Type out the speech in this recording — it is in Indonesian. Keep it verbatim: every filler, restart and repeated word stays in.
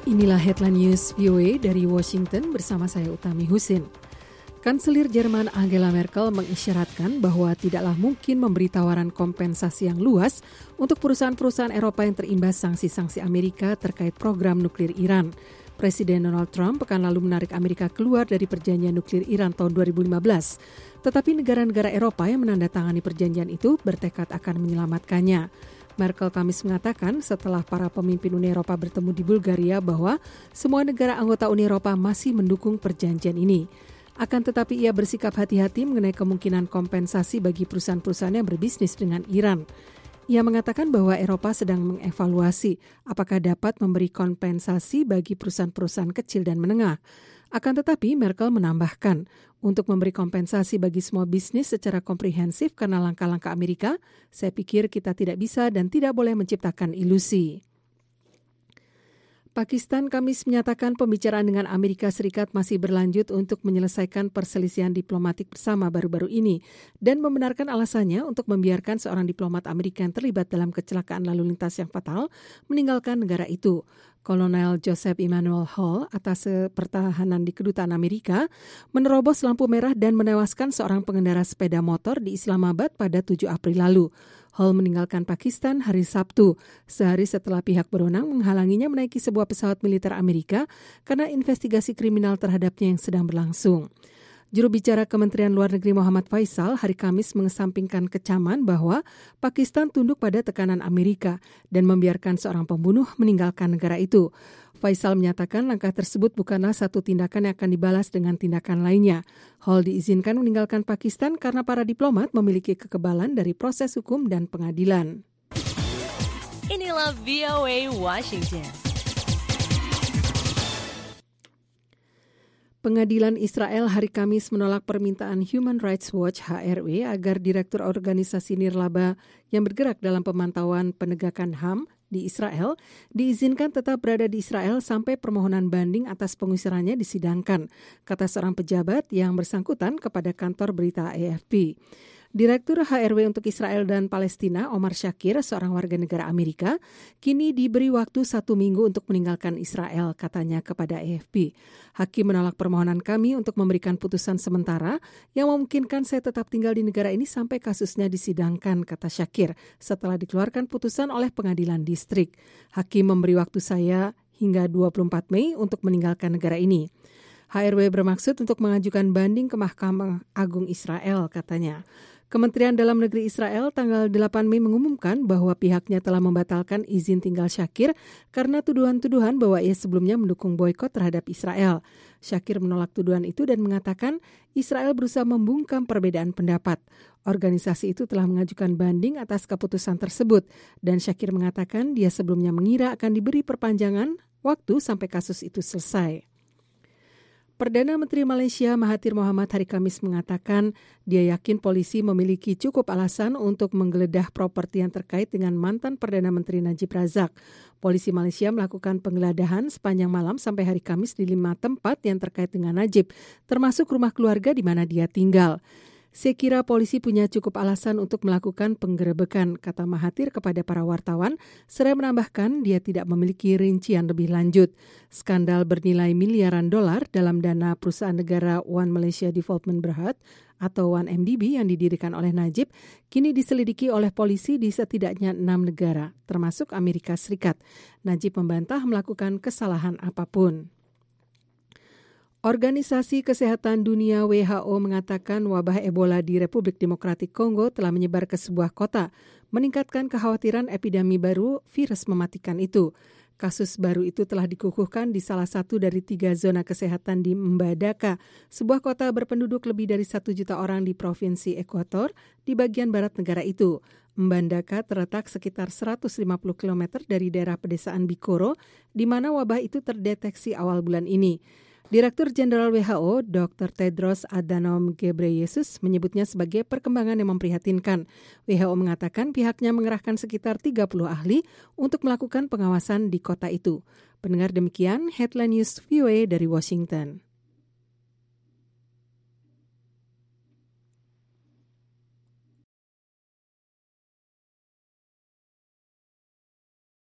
Inilah Headline News V O A dari Washington bersama saya Utami Husin. Kanselir Jerman Angela Merkel mengisyaratkan bahwa tidaklah mungkin memberi tawaran kompensasi yang luas untuk perusahaan-perusahaan Eropa yang terimbas sanksi-sanksi Amerika terkait program nuklir Iran. Presiden Donald Trump pekan lalu menarik Amerika keluar dari perjanjian nuklir Iran tahun dua ribu lima belas. Tetapi negara-negara Eropa yang menandatangani perjanjian itu bertekad akan menyelamatkannya. Merkel Kamis mengatakan setelah para pemimpin Uni Eropa bertemu di Bulgaria bahwa semua negara anggota Uni Eropa masih mendukung perjanjian ini. Akan tetapi ia bersikap hati-hati mengenai kemungkinan kompensasi bagi perusahaan-perusahaan yang berbisnis dengan Iran. Ia mengatakan bahwa Eropa sedang mengevaluasi apakah dapat memberi kompensasi bagi perusahaan-perusahaan kecil dan menengah. Akan tetapi Merkel menambahkan, untuk memberi kompensasi bagi semua bisnis secara komprehensif karena langkah-langkah Amerika, saya pikir kita tidak bisa dan tidak boleh menciptakan ilusi. Pakistan Kamis menyatakan pembicaraan dengan Amerika Serikat masih berlanjut untuk menyelesaikan perselisihan diplomatik bersama baru-baru ini dan membenarkan alasannya untuk membiarkan seorang diplomat Amerika yang terlibat dalam kecelakaan lalu lintas yang fatal meninggalkan negara itu. Kolonel Joseph Emmanuel Hall, atas pertahanan di kedutaan Amerika, menerobos lampu merah dan menewaskan seorang pengendara sepeda motor di Islamabad pada tujuh April lalu. Hall meninggalkan Pakistan hari Sabtu, sehari setelah pihak berwenang menghalanginya menaiki sebuah pesawat militer Amerika karena investigasi kriminal terhadapnya yang sedang berlangsung. Juru bicara Kementerian Luar Negeri Muhammad Faisal hari Kamis mengesampingkan kecaman bahwa Pakistan tunduk pada tekanan Amerika dan membiarkan seorang pembunuh meninggalkan negara itu. Faisal menyatakan langkah tersebut bukanlah satu tindakan yang akan dibalas dengan tindakan lainnya. Hall diizinkan meninggalkan Pakistan karena para diplomat memiliki kekebalan dari proses hukum dan pengadilan. Inilah V O A Washington. Pengadilan Israel hari Kamis menolak permintaan Human Rights Watch H R W agar Direktur Organisasi Nirlaba yang bergerak dalam pemantauan penegakan H A M di Israel diizinkan tetap berada di Israel sampai permohonan banding atas pengusirannya disidangkan, kata seorang pejabat yang bersangkutan kepada kantor berita A F P. Direktur H R W untuk Israel dan Palestina, Omar Shakir, seorang warga negara Amerika, kini diberi waktu satu minggu untuk meninggalkan Israel, katanya kepada A F P. Hakim menolak permohonan kami untuk memberikan putusan sementara yang memungkinkan saya tetap tinggal di negara ini sampai kasusnya disidangkan, kata Shakir, setelah dikeluarkan putusan oleh pengadilan distrik. Hakim memberi waktu saya hingga dua puluh empat Mei untuk meninggalkan negara ini. H R W bermaksud untuk mengajukan banding ke Mahkamah Agung Israel, katanya. Kementerian Dalam Negeri Israel tanggal delapan Mei mengumumkan bahwa pihaknya telah membatalkan izin tinggal Shakir karena tuduhan-tuduhan bahwa ia sebelumnya mendukung boikot terhadap Israel. Shakir menolak tuduhan itu dan mengatakan Israel berusaha membungkam perbedaan pendapat. Organisasi itu telah mengajukan banding atas keputusan tersebut dan Shakir mengatakan dia sebelumnya mengira akan diberi perpanjangan waktu sampai kasus itu selesai. Perdana Menteri Malaysia Mahathir Mohamad hari Kamis mengatakan dia yakin polisi memiliki cukup alasan untuk menggeledah properti yang terkait dengan mantan Perdana Menteri Najib Razak. Polisi Malaysia melakukan penggeledahan sepanjang malam sampai hari Kamis di lima tempat yang terkait dengan Najib, termasuk rumah keluarga di mana dia tinggal. Saya kira polisi punya cukup alasan untuk melakukan penggerebekan, kata Mahathir kepada para wartawan, seraya menambahkan dia tidak memiliki rincian lebih lanjut. Skandal bernilai miliaran dolar dalam dana perusahaan negara One Malaysia Development Berhad atau one M D B yang didirikan oleh Najib, kini diselidiki oleh polisi di setidaknya enam negara, termasuk Amerika Serikat. Najib membantah melakukan kesalahan apapun. Organisasi Kesehatan Dunia W H O mengatakan wabah Ebola di Republik Demokratik Kongo telah menyebar ke sebuah kota, meningkatkan kekhawatiran epidemi baru virus mematikan itu. Kasus baru itu telah dikukuhkan di salah satu dari tiga zona kesehatan di Mbandaka, sebuah kota berpenduduk lebih dari satu juta orang di Provinsi Ekuator di bagian barat negara itu. Mbandaka terletak sekitar seratus lima puluh kilometer dari daerah pedesaan Bikoro, di mana wabah itu terdeteksi awal bulan ini. Direktur Jenderal W H O, Doktor Tedros Adhanom Ghebreyesus, menyebutnya sebagai perkembangan yang memprihatinkan. W H O mengatakan pihaknya mengerahkan sekitar tiga puluh ahli untuk melakukan pengawasan di kota itu. Pendengar demikian, Headline News V O A dari Washington.